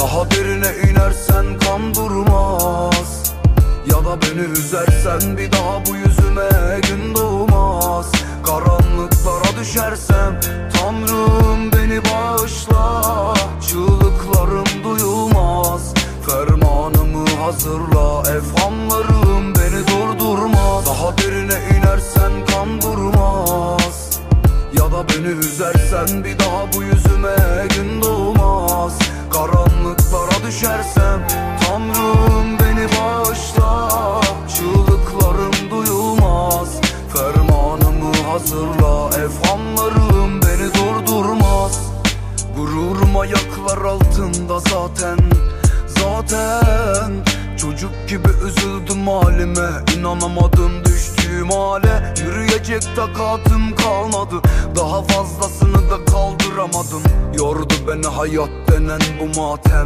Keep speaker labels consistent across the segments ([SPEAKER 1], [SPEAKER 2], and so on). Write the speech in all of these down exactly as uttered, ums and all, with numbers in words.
[SPEAKER 1] Daha derine inersen kan durmaz. Ya da beni üzersen bir daha bu yüzüme gün doğmaz. Karanlıklara düşersem Tanrım beni bağışla. Çığlıklarım duyulmaz. Fermanımı hazırla, efhamlarım beni durdurmaz. Daha derine inersen kan durmaz. Ya da beni üzersen bir daha bu yüzüme gün doğmaz. Karanlıklara düşersem Tanrım beni bağışla. Çığlıklarım duyulmaz. Fermanımı hazırla, efhamlarım beni durdurmaz. Gururum ayaklar altında zaten. Zaten çocuk gibi üzüldüm halime. İnanamadım düştüğüm hale. Yürüyecek takatım kalmadı. Daha fazlasını da kaldıramadım. Yordu beni hayat denen bu matem.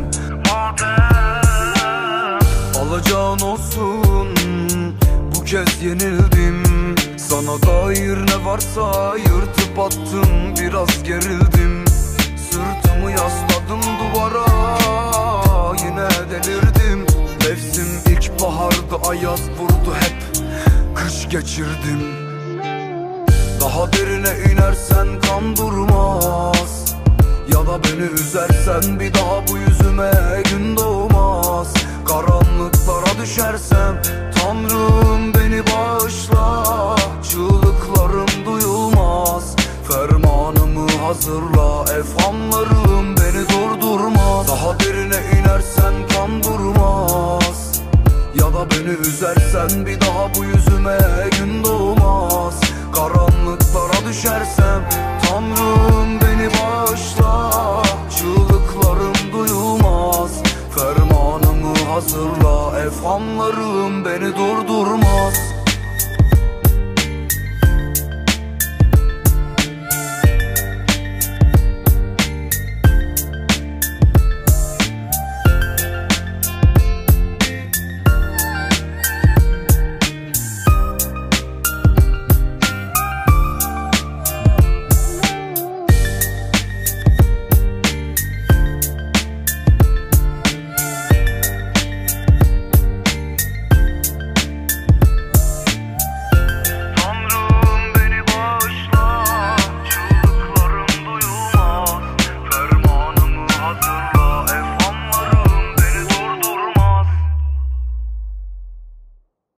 [SPEAKER 1] Alacağın olsun, bu kez yenildim. Sana dair ne varsa yırtıp attım. Biraz gerildim. Sırtımı yasladım duvara, yine delirdim. Mevsim ilkbaharda ayaz vurdu hep. Kış geçirdim. Daha derine inersen kan durmaz. Ya da beni üzersen bir daha bu yüzüme gün doğmaz. Karanlıklara düşersem Tanrım beni bağışla. Çığlıklarım duyulmaz. Fermanımı hazırla, efhamlarım beni durdurmaz. Daha derine inersen kan durmaz. Ya da beni üzersen bir daha bu yüzüme gün doğmaz.